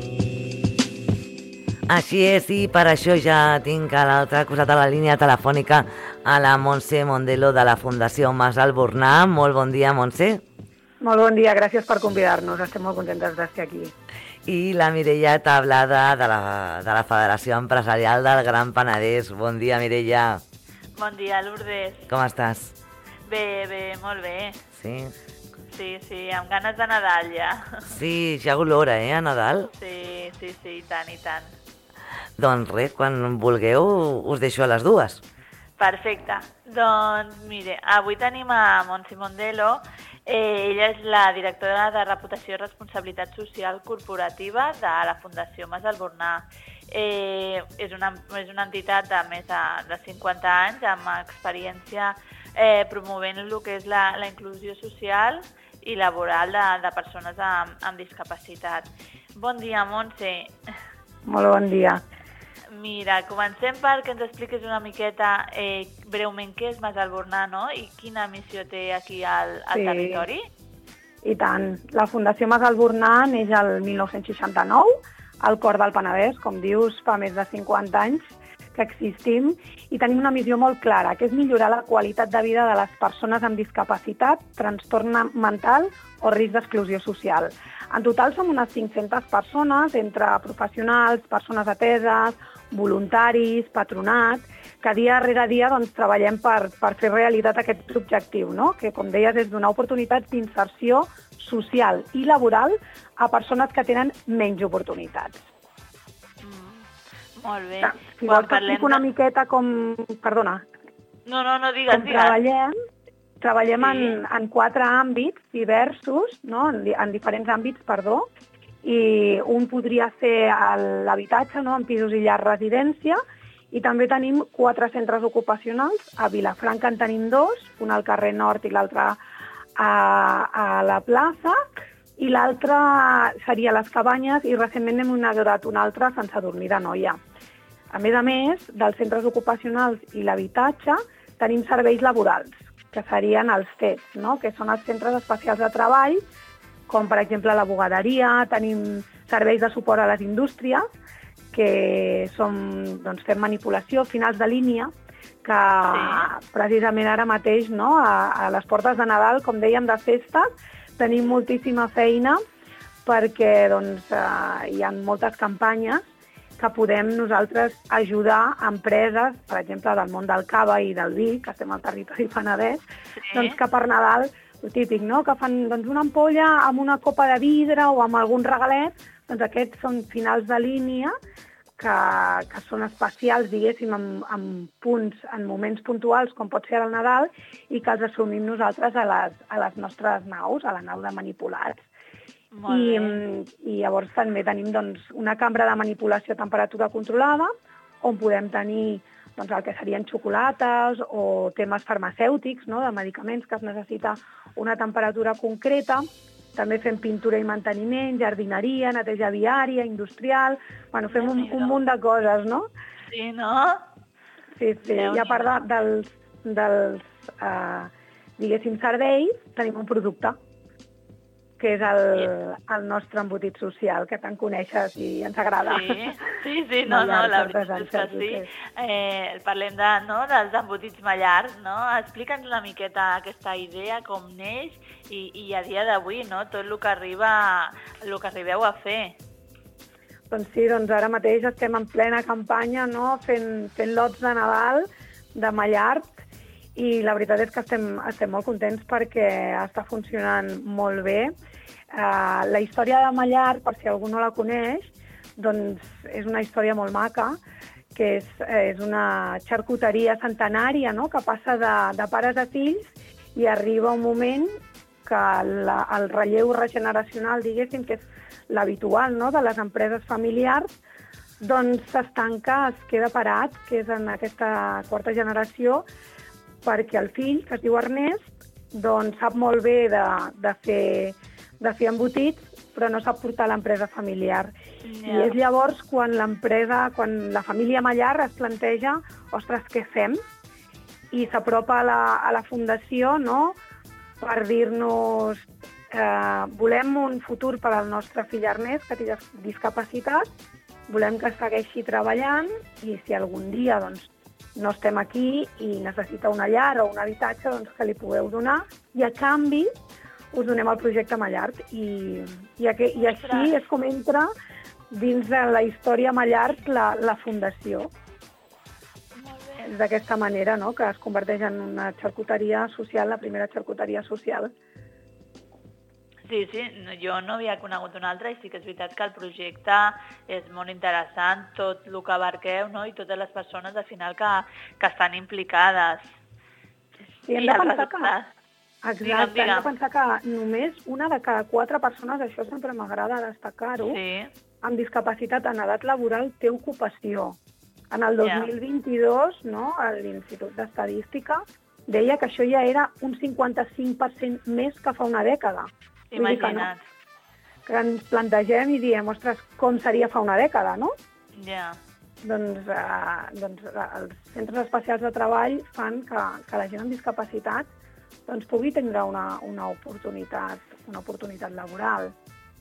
Així és, i per això ja tinc a l'altra costat de la línia telefònica a la Montse Mondelo de la Fundació Mas Albornà. Molt bon dia, Montse. Molt bon dia, gràcies per convidar-nos. Estem molt contentes d'estar aquí. I la Mireia Tablada de la, de la Federació Empresarial del Gran Penedès. Bon dia, Mireia. Bon dia, Lourdes. Com estàs? Bé, bé, molt bé. Sí? Sí, sí, amb ganes de Nadal ja. Sí, ja olora, eh, a Nadal? Sí, sí, sí, i tant, i tant. Doncs res, quan vulgueu us deixo a les dues. Perfecte. Doncs, mire, avui tenim a Montse Mondelo. Eh, ella és la directora de Reputació i Responsabilitat Social Corporativa de la Fundació Mas Albornà. Eh, és, una, és una entitat de més de, de cinquanta anys amb experiència eh, promovent el que és la, la inclusió social i laboral de, de persones amb, amb discapacitat. Bon dia, Montse. Molt bon dia. Mira, comencem perquè ens expliquis una miqueta eh, breument què és Mas Albornà, no? I quina missió té aquí al, al Sí. territori. I tant. La Fundació Mas Albornà neix el mil nou-cents seixanta-nou, al cor del Penedès, com dius, fa més de cinquanta anys que existim, i tenim una missió molt clara, que és millorar la qualitat de vida de les persones amb discapacitat, trastorn mental o risc d'exclusió social. En total som unes cinc-centes persones, entre professionals, persones ateses, voluntaris, patronat, que dia rere dia doncs, treballem per, per fer realitat aquest objectiu, no? Que, com deies, és donar oportunitats d'inserció social i laboral a persones que tenen menys oportunitats. Molt bé. Si Quan vols t'explico una de- miqueta com... Perdona. No, no, no, digues, Com digues. treballem, treballem Sí. en, en quatre àmbits diversos, no? en, di- en diferents àmbits, perdó, i un podria ser el- l'habitatge, no? En pisos i llars residència, i també tenim quatre centres ocupacionals. A Vilafranca en tenim dos, un al carrer Nord i l'altre a, a la plaça, i l'altre seria les Cabanyes, i recentment hem inaugurat un altre a Sant Sadurní d'Anoia. A més a més, dels centres ocupacionals i l'habitatge, tenim serveis laborals, que serien els C E Ts, no? Que són els centres especials de treball, com per exemple la bugaderia, tenim serveis de suport a les indústries, que som, doncs, fem manipulació, finals de línia, que sí. Precisament ara mateix, no? a, a les portes de Nadal, com dèiem, de festes, tenim moltíssima feina perquè doncs, eh, hi ha moltes campanyes que podem nosaltres ajudar a empreses, per exemple, del món del cava i del vi, que estem al territori penedès, sí. doncs que per Nadal, el típic, no? Que fan doncs, una ampolla amb una copa de vidre o amb algun regalet, doncs aquests són finals de línia que, que són especials, diguéssim, amb, amb punts, en moments puntuals, com pot ser el Nadal, i que els assumim nosaltres a les, a les nostres naus, a la nau de manipulats. I, I llavors també tenim doncs, una cambra de manipulació a temperatura controlada, on podem tenir doncs, el que serien xocolates o temes farmacèutics, no? De medicaments que es necessita una temperatura concreta. També fem pintura i manteniment, jardineria, neteja viària, industrial... Bueno, fem un, un munt de coses, no? Sí, no? Sí, sí. I a part de, dels, dels eh, diguéssim, serveis, tenim un producte, que és el, el nostre embotit social, que tant coneixes i ens agrada. Sí, sí, sí no, no, la veritat és que sí. Eh, parlem de, no, dels embotits Mallart, no? Explica'ns una miqueta aquesta idea, com neix, i, i a dia d'avui, no?, tot el que arriba, el que arribeu a fer. Doncs sí, doncs ara mateix estem en plena campanya, no?, fent, fent lots de Nadal de Mallart, i la veritat és que estem, estem molt contents perquè està funcionant molt bé. Uh, la història de Mallart, per si algú no la coneix, doncs és una història molt maca, que és, és una xarcuteria centenària, no?, que passa de, de pares a fills, i arriba un moment que la, el relleu regeneracional, diguéssim, que és l'habitual, no?, de les empreses familiars, doncs s'estanca, es queda parat, que és en aquesta quarta generació, perquè el fill, que es diu Ernest, doncs sap molt bé de, de, fer, de fer embotits, però no sap portar l'empresa familiar. Yeah. I és llavors quan l'empresa, quan la família Mallart es planteja, ostres, què fem? I s'apropa a, la, a la fundació, no?, per dir-nos eh, volem un futur per al nostre fill Ernest, que té discapacitat, volem que segueixi treballant, i si algun dia, doncs, no estem aquí i necessita una llar o un habitatge, doncs que li pugueu donar, i a canvi us donem el projecte Mallart. I, i, aquí, i així és com entra dins de la història Mallart la, la fundació. És d'aquesta manera, no?, que es converteix en una xarcuteria social, la primera xarcuteria social. Sí, sí, no- jo no havia conegut una altra i sí que és veritat que el projecte és molt interessant, tot el que abarqueu, no? I totes les persones al final que, que estan implicades. I hem I de el pensar que... resultat. Exacte, Digue'm, hem de digue'm. pensar que només una de cada quatre persones, això sempre m'agrada destacar-ho, Sí, amb discapacitat en edat laboral té ocupació. En el dos Ja. mil vint-i-dos, no, l'Institut d'Estadística deia que això ja era un cinquanta-cinc per cent més que fa una dècada. Vull dir que, no, imagina't. que ens plantegem i diem, ostres, com seria fa una dècada, no? Ja. Doncs, eh, doncs eh, els centres especials de treball fan que, que la gent amb discapacitat doncs, pugui tindre una, una, oportunitat, una oportunitat laboral.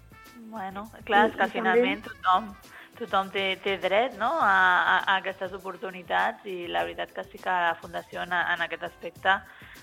Bueno, clar, és I- que i finalment tothom, tothom té, té dret, no?, a, a, a aquestes oportunitats i la veritat que sí que la Fundació en, en aquest aspecte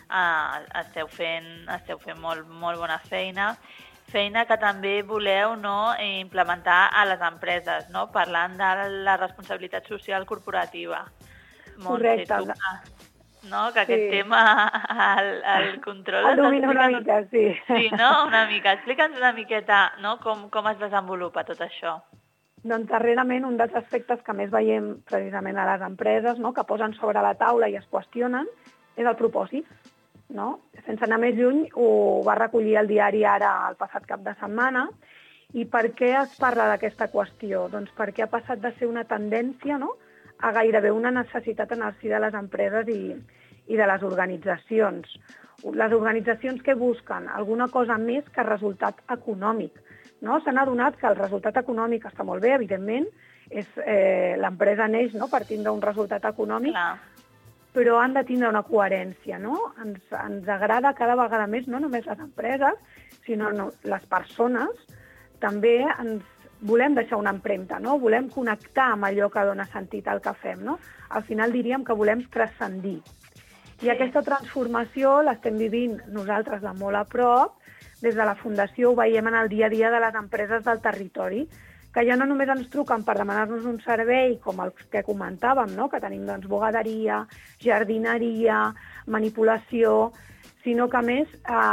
eh, esteu fent, esteu fent molt, molt bona feina. Feina que també voleu, no, implementar a les empreses, no?, parlant de la responsabilitat social corporativa. Montse, Correcte. tu que- no, que aquest Sí. tema el, el controles. El domino una Explica'ns- mica, sí. Sí, no? Una mica. Explica'ns una miqueta, no?, com, com es desenvolupa tot això. Doncs darrerament un dels aspectes que més veiem precisament a les empreses, no?, que posen sobre la taula i es qüestionen, és el propòsit. No? Sense anar més lluny, ho va recollir el diari Ara el passat cap de setmana. I per què es parla d'aquesta qüestió? Doncs perquè ha passat de ser una tendència, no?, a gairebé una necessitat en el si de les empreses i, i de les organitzacions. Les organitzacions que busquen alguna cosa més que resultat econòmic. No? S'han adonat que el resultat econòmic està molt bé, evidentment, és, eh, l'empresa neix, no?, partint d'un resultat econòmic, Clar. però han de tindre una coherència, no? Ens, ens agrada cada vegada més, no només les empreses, sinó no, les persones, també ens volem deixar una empremta, no? Volem connectar amb allò que dona sentit al que fem, no? Al final diríem que volem transcendir. I Sí. aquesta transformació l'estem vivint nosaltres de molt a prop. Des de la Fundació ho veiem en el dia a dia de les empreses del territori, que ja no només ens truquen per demanar-nos un servei, com els que comentàvem, no?, que tenim doncs, bugaderia, jardineria, manipulació, sinó que a més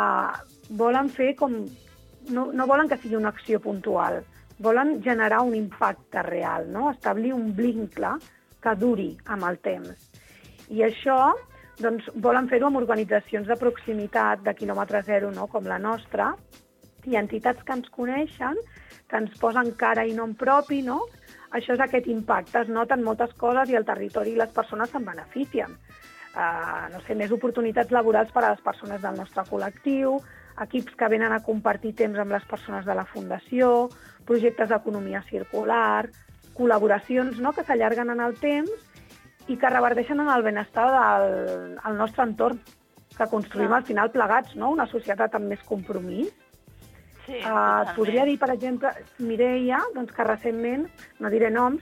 eh, volen fer com... No, no volen que sigui una acció puntual, volen generar un impacte real, no?, establir un vincle que duri amb el temps. I això doncs, volen fer-ho amb organitzacions de proximitat de quilòmetre zero, no?, com la nostra, i entitats que ens coneixen, que ens posen cara i nom propi, no? Això és aquest impacte, es noten moltes coses i el territori i les persones se'n beneficien. Uh, no sé, més oportunitats laborals per a les persones del nostre col·lectiu, equips que venen a compartir temps amb les persones de la Fundació, projectes d'economia circular, col·laboracions, no?, que s'allarguen en el temps i que reverteixen en el benestar del el nostre entorn, que construïm Clar. al final plegats, no?, una societat amb més compromís. Sí, Uh, et podria dir, per exemple, Mireia, doncs, que recentment, no diré noms,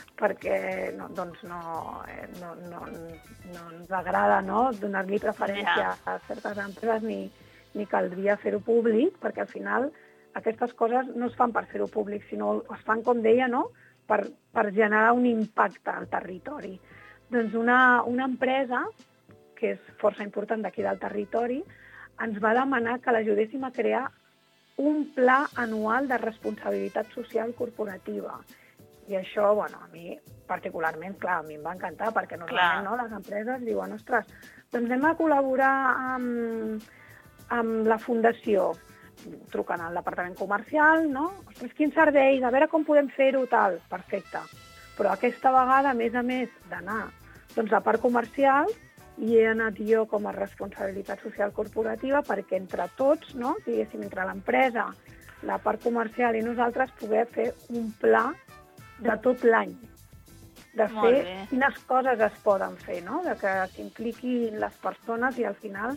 perquè no, doncs no, eh, no, no, no ens agrada, no?, donar-li preferència Ja. a certes empreses ni, ni caldria fer-ho públic, perquè al final aquestes coses no es fan per fer-ho públic, sinó es fan, com deia, no?, per, per generar un impacte al territori. Doncs una, una empresa, que és força important d'aquí del territori, ens va demanar que l'ajudéssim a crear un pla anual de responsabilitat social corporativa. I això, bueno, a mi particularment, clar, a mi em va encantar, perquè normalment, no, les empreses diuen, ostres, doncs anem a col·laborar amb, amb la Fundació, truquen al departament comercial, no? Ostres, quins serveis, a veure com podem fer-ho, tal, perfecte. Però aquesta vegada, a més a més d'anar doncs, a la part comercial, i he anat jo com a responsabilitat social corporativa perquè entre tots, no, diguéssim, entre l'empresa, la part comercial i nosaltres, poder fer un pla de tot l'any, de Molt fer bé. quines coses es poden fer, no? De que s'impliquin les persones i al final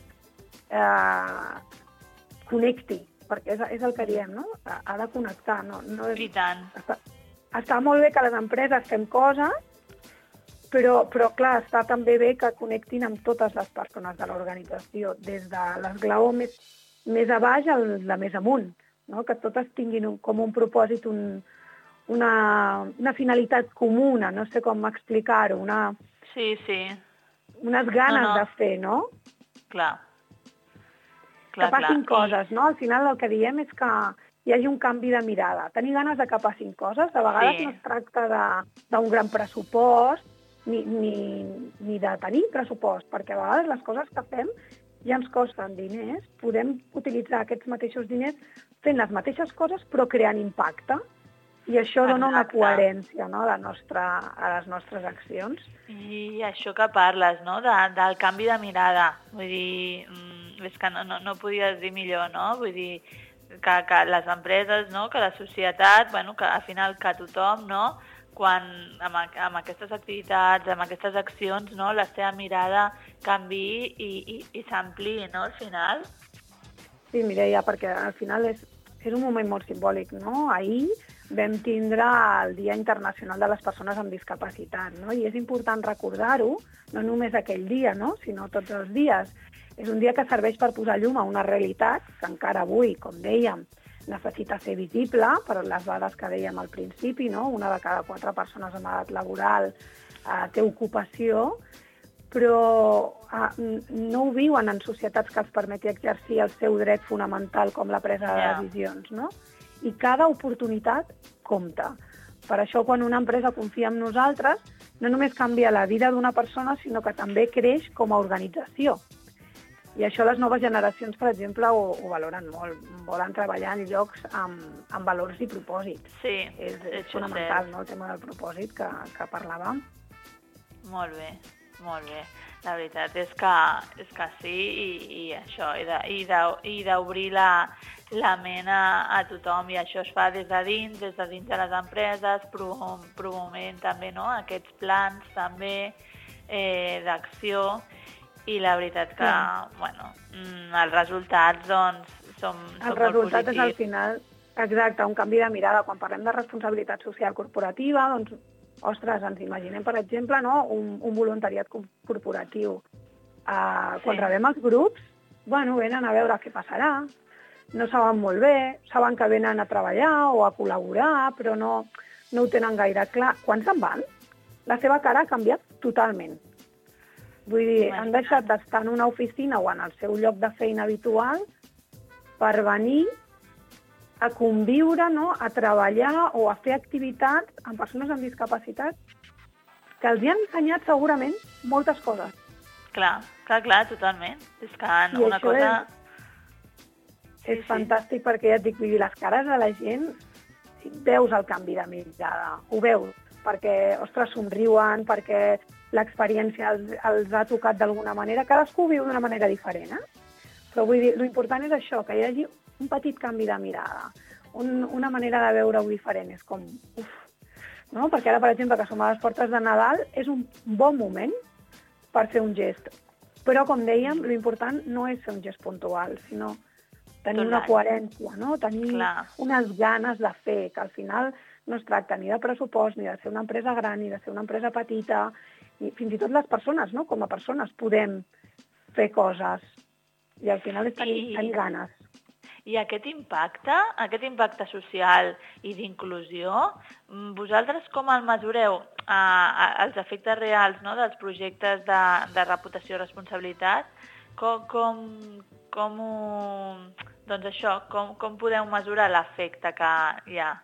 eh, connecti, perquè és, és el que diem, no? Ha, ha de connectar, no? no és, I tant. està, està molt bé que les empreses fem coses, però, però clar, està també bé que connectin amb totes les persones de l'organització, des de l'esglaó més, més a baix a la més amunt, no? Que totes tinguin un, com un propòsit, un, una, una finalitat comuna, no sé com explicar-ho, una, Sí, sí, unes ganes No, no. de fer, no? clar. clar, que passin clar. coses, no? Al final el que diem és que hi hagi un canvi de mirada. Tenir ganes de que passin coses. A vegades Sí. no es tracta d'un gran pressupost ni, ni, ni de tenir pressupost, perquè a vegades les coses que fem ja ens costen diners. Podem utilitzar aquests mateixos diners fent les mateixes coses però creant impacte. I això dona una Exacte. coherència, no?, a, la nostra, a les nostres accions. I això que parles, no?, de, del canvi de mirada. Vull dir, és que no, no, no podies dir millor, no? Vull dir, que, que les empreses, no?, que la societat, bueno, que al final que tothom, no?, quan amb, amb aquestes activitats, amb aquestes accions, no?, la seva mirada canviï i, i, i s'ampliï, no?, al final. Sí, Mireia, perquè al final és, és un moment molt simbòlic, no? Ahir vam tindre el Dia Internacional de les Persones amb Discapacitat, no? I és important recordar-ho, no només aquell dia, no?, sinó tots els dies. És un dia que serveix per posar llum a una realitat que encara avui, com dèiem, necessita ser visible per les dades que dèiem al principi, no? Una de cada quatre persones en edat laboral eh, té ocupació, però eh, no ho viuen en societats que els permeti exercir el seu dret fonamental com la presa de Ja. decisions, no? I cada oportunitat compta. Per això, quan una empresa confia en nosaltres, no només canvia la vida d'una persona, sinó que també creix com a organització. I això les noves generacions, per exemple, ho, ho valoren molt. Volen treballar en llocs amb, amb valors i propòsits. Sí, És, és això fonamental, cert. no?, el tema del propòsit que, que parlàvem. Molt bé, molt bé. La veritat és que, és que sí, i, i això, i de- i de- i d'obrir la, la ment a, a tothom, i això es fa des de dins, des de dins de les empreses, promo- promovent també, no?, aquests plans també eh, d'acció, i la veritat que, Sí. bueno, mm, els resultats, doncs, són, són El molt resultat és al positius. final, exacte, un canvi de mirada. Quan parlem de responsabilitat social corporativa, doncs, ostres, ens imaginem, per exemple, no?, un, un voluntariat co- corporatiu. Uh, quan Sí. rebem els grups, bueno, venen a veure què passarà, no saben molt bé, saben que venen a treballar o a col·laborar, però no, no ho tenen gaire clar. Quan se'n van, la seva cara ha canviat totalment. Vull dir, han deixat d'estar en una oficina o en el seu lloc de feina habitual per venir a conviure, no?, a treballar o a fer activitats amb persones amb discapacitat que els hi han ensenyat segurament moltes coses. Clar, clar, clar, totalment. És que I una això cosa... Sí, És sí. fantàstic perquè, ja et dic, vull dir, les cares de la gent, veus el canvi de mirada, ho veus, perquè, ostres, somriuen, perquè l'experiència els, els ha tocat d'alguna manera. Cadascú ho viu d'una manera diferent, eh? Però vull dir, l'important és això, que hi hagi un petit canvi de mirada, un, una manera de veure-ho diferent. És com, uf, no? Perquè ara, per exemple, que som a les portes de Nadal, és un bon moment per fer un gest. Però, com dèiem, l'important no és fer un gest puntual, sinó tenir Tot una l'any. coherència, no? Tenir Clar. unes ganes de fer, que al final no es tracta ni de pressupost, ni de ser una empresa gran, ni de ser una empresa petita, i fins i tot les persones, no? Com a persones podem fer coses, i al final és tenir, I- tenir ganes. I aquest impacte, aquest impacte social i d'inclusió, mm, vosaltres com el mesureu, a, a, els efectes reals, no?, dels projectes de, de reputació i responsabilitat? Com, com, com ho... Doncs això, com, com podeu mesurar l'efecte que hi ha?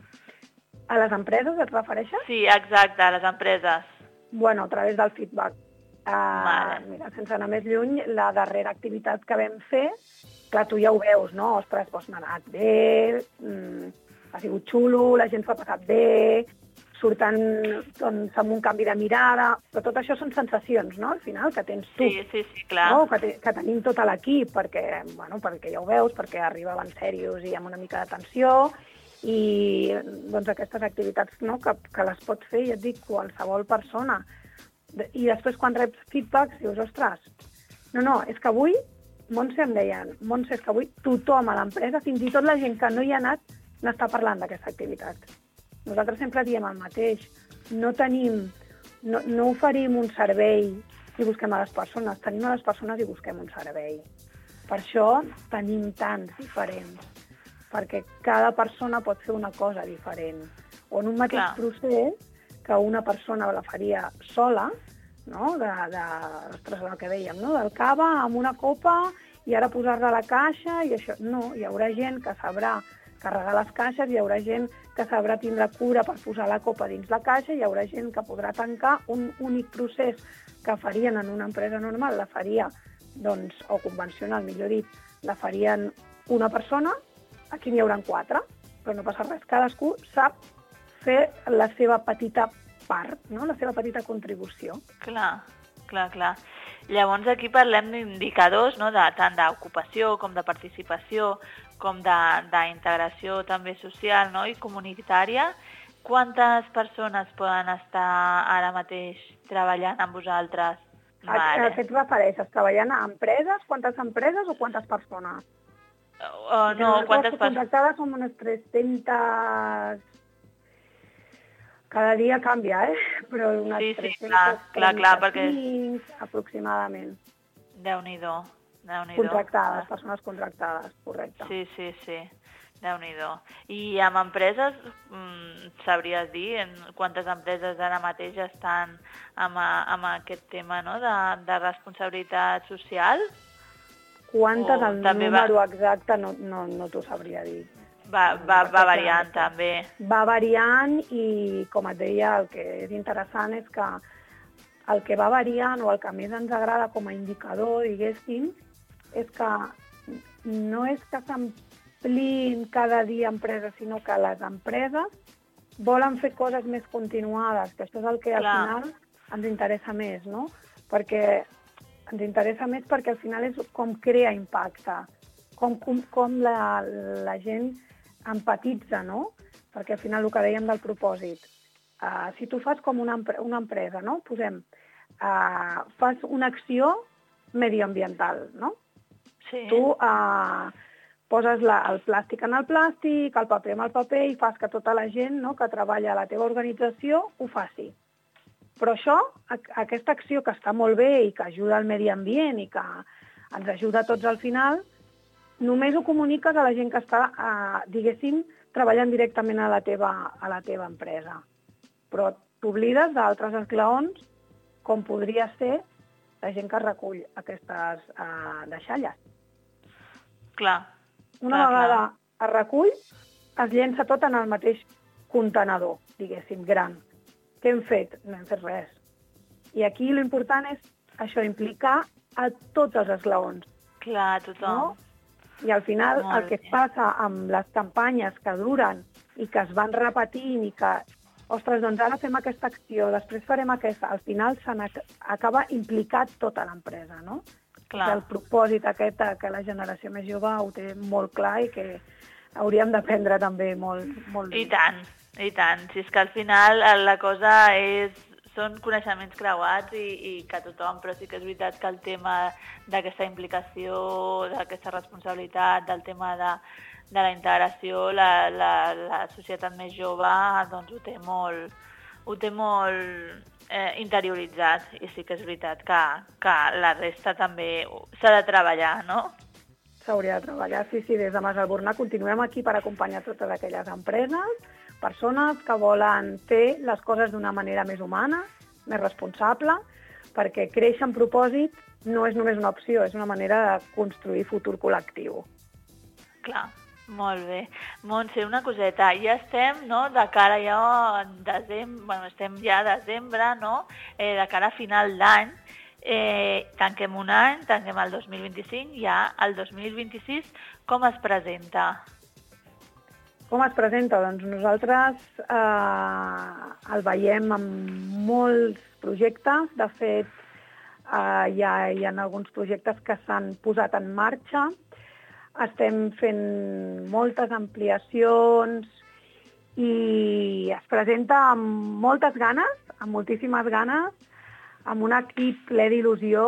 A les empreses et refereixes? Sí, exacte, a les empreses. Bueno, a través del feedback. Uh, Vale. Mira, sense anar més lluny, la darrera activitat que vam fer, clar, tu ja ho veus, no? Ostres, doncs m'ha anat bé, mm, ha sigut xulo, la gent s'ho ha passat bé, surten doncs, amb un canvi de mirada, però tot això són sensacions, no?, al final, que tens tu. Sí, sí, sí, clar. No? Que, te, que tenim tot a l'equip, perquè, bueno, perquè ja ho veus, perquè arribaven serios i amb una mica de tensió, i doncs, aquestes activitats, no?, que, que les pot fer, ja et dic, qualsevol persona. De- I després, quan reps feedbacks, dius, ostres, no, no, és que avui, Montse em deien, Montse, és que avui tothom a l'empresa, fins i tot la gent que no hi ha anat, n'està parlant d'aquesta activitat. Nosaltres sempre diem el mateix, no tenim, no, no oferim un servei i busquem a les persones, tenim a les persones i busquem un servei. Per això tenim tants diferents, perquè cada persona pot fer una cosa diferent. O en un mateix Clar. procés que una persona la faria sola, no? de, de, ostres, el que dèiem, no? del cava amb una copa i ara posar-la a la caixa i això. No, hi haurà gent que sabrà carregar les caixes, hi haurà gent que sabrà tindre cura per posar la copa dins la caixa, hi haurà gent que podrà tancar un únic procés que farien en una empresa normal, la faria, doncs, o convencional, millor dit, la farien una persona, aquí n'hi haurà quatre, però no passa res, cadascú sap fer la seva petita part, no? La seva petita contribució. Clar, clar, clar. Llavors aquí parlem d'indicadors, no? De, tant d'ocupació com de participació, com d'integració també social, no? I comunitària. Quantes persones poden estar ara mateix treballant amb vosaltres? Vale. A què et refereixes? Treballant a empreses? Quantes empreses o quantes persones? Uh, no, quantes persones? Contractades som unes tres-centes... Cada dia canvia, eh? Però unes sí, sí, tres-centes clar, clar, clar, perquè... aproximadament. Déu-n'hi-do, Déu-n'hi-do. Contractades, persones contractades, correcte. Sí, sí, sí, Déu-n'hi-do. I amb empreses, mmm, sabries dir en quantes empreses ara mateix estan amb, amb aquest tema, no?, de, de responsabilitat social? Quantes, o el número va... exacte no, no, no t'ho sabria dir. Va, va, va variant, també. Va variant i, com et deia, el que és interessant és que el que va variant o el que més ens agrada com a indicador, diguéssim, és que no és que s'ampliïn cada dia empreses, sinó que les empreses volen fer coses més continuades, que això és el que al Clar. final ens interessa més, no? Perquè ens interessa més perquè al final és com crea impacte, com, com, com la, la gent empatitza, no? Perquè al final el que dèiem del propòsit, uh, si tu fas com una, una empresa, no? Posem, uh, fas una acció medioambiental, no? Sí. Tu uh, poses la, el plàstic en el plàstic, el paper en el paper i fas que tota la gent, no?, que treballa a la teva organització ho faci. Però això, aquesta acció que està molt bé i que ajuda al medi ambient i que ens ajuda a tots al final, només ho comuniques a la gent que està, eh, diguéssim, treballant directament a la teva, a la teva empresa. Però t'oblides d'altres esglaons, com podria ser la gent que recull aquestes eh, deixalles. Clar. Una clar, vegada clar. es recull, es llença tot en el mateix contenedor, diguéssim, gran. Què hem fet? No hem fet res. I aquí l'important és això, implicar a tots els esglaons. Clar, tothom. No? I al final Molt el que es passa amb les campanyes que duren i que es van repetint i que, ostres, doncs ara fem aquesta acció, després farem aquesta, al final se acaba implicat tota l'empresa, no? Clar. El propòsit aquest que la generació més jove ho té molt clar i que hauríem d'aprendre també molt, molt bé. I tant, i tant. Si és que al final la cosa és... són coneixements creuats i, i que tothom, però sí que és veritat que el tema d'aquesta implicació, d'aquesta responsabilitat, del tema de, de la integració, la, la, la societat més jove doncs ho té molt, ho té molt eh, interioritzat i sí que és veritat que, que la resta també s'ha de treballar, no? S'hauria de treballar, sí, sí, des de Mas Albornà continuem aquí per acompanyar totes aquelles empreses, persones que volen fer les coses d'una manera més humana, més responsable, perquè créixer en propòsit no és només una opció, és una manera de construir futur col·lectiu. Clar, molt bé. Montse, una coseta, ja estem, no?, de cara ja a desembre, bueno, estem ja a desembre, no?, eh, de cara a final d'any, eh, tanquem un any, tanquem el dos mil vint-i-cinc, ja el dos mil vint-i-sis, com es presenta? Com es presenta? Doncs nosaltres eh, el veiem amb molts projectes. De fet, eh, hi, ha, hi ha alguns projectes que s'han posat en marxa. Estem fent moltes ampliacions i es presenta amb moltes ganes, amb moltíssimes ganes, amb un equip ple d'il·lusió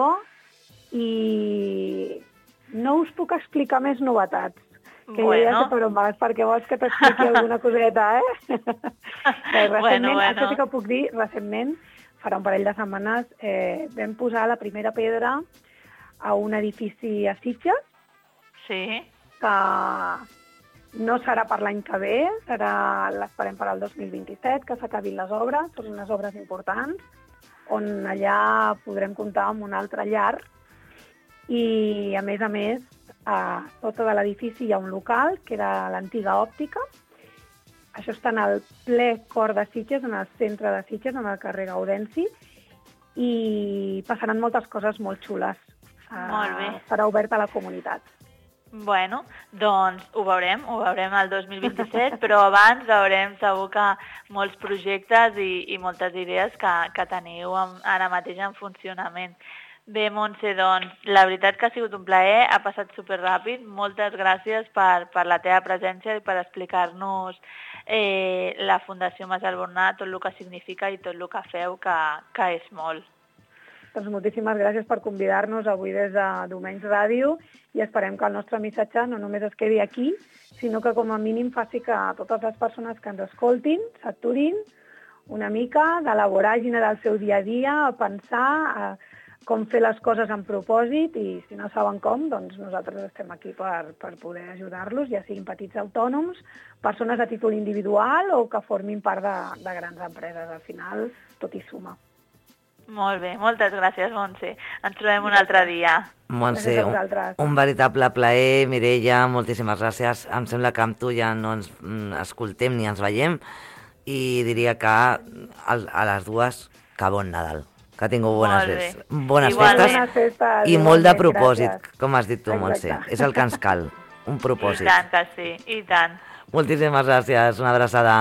i no us puc explicar més novetats. Que bueno. Ja sé per on vas, perquè vols que t'expliqui alguna coseta, eh? Recentment, bueno, bueno. Això sí que puc dir, recentment, farà un parell de setmanes, eh, vam posar la primera pedra a un edifici a Sitges, sí. Que no serà per l'any que ve, serà, l'esperem per al dos mil vint-i-set, que s'acabin les obres, són unes obres importants, on allà podrem comptar amb un altre llar i a més a més a sota de l'edifici hi ha un local que era l'antiga òptica. Això està en el ple cor de Sitges, en el centre de Sitges, en el carrer Gaudenci, i passaran moltes coses molt xules. Molt bé. Serà obert a la comunitat. Bueno, doncs ho veurem, ho veurem el dos mil vint-i-set, però abans veurem segur que molts projectes i, i moltes idees que, que teniu en, ara mateix en funcionament. Bé, Montse, doncs la veritat que ha sigut un plaer, ha passat superràpid. Moltes gràcies per, per la teva presència i per explicar-nos eh, la Fundació Mas Albornà, tot el que significa i tot el que feu, que, que és molt. Doncs moltíssimes gràcies per convidar-nos avui des de Domenys Ràdio i esperem que el nostre missatge no només es quedi aquí, sinó que com a mínim faci que totes les persones que ens escoltin s'aturin una mica de la voràgine del seu dia a dia, a pensar a com fer les coses amb propòsit i si no saben com, doncs nosaltres estem aquí per, per poder ajudar-los, ja siguin petits autònoms, persones a títol individual o que formin part de, de grans empreses. Al final, tot hi suma. Molt bé, moltes gràcies, Montse. Ens trobem un altre dia. Montse, un, un veritable plaer, Mireia, moltíssimes gràcies. Em sembla que amb tu ja no ens escoltem ni ens veiem i diria que a, a les dues, que bon Nadal. Que tingueu bones, fes, bones festes, bones festes i molt de propòsit, gràcies. Com has dit tu, Montse. És el que ens cal, un propòsit. I tant que sí, i tant. Moltíssimes gràcies, una abraçada.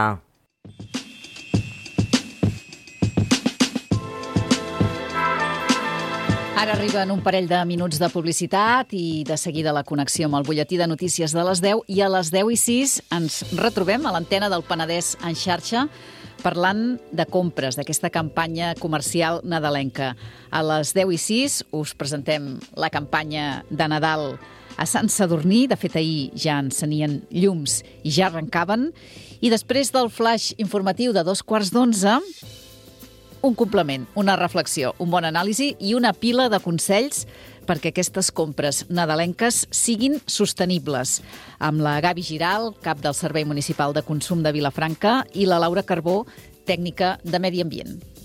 Ara arriben un parell de minuts de publicitat i de seguida la connexió amb el butlletí de notícies de les deu i a les deu i sis ens retrobem a l'antena del Penedès en xarxa parlant de compres, d'aquesta campanya comercial nadalenca. A les deu i sis us presentem la campanya de Nadal a Sant Sadurní. De fet, ahir ja encenien llums i ja arrencaven. I després del flash informatiu de dos quarts d'onze, un complement, una reflexió, un bon anàlisi i una pila de consells perquè aquestes compres nadalenques siguin sostenibles. Amb la Gavi Giral, cap del Servei Municipal de Consum de Vilafranca, i la Laura Carbó, tècnica de Medi Ambient.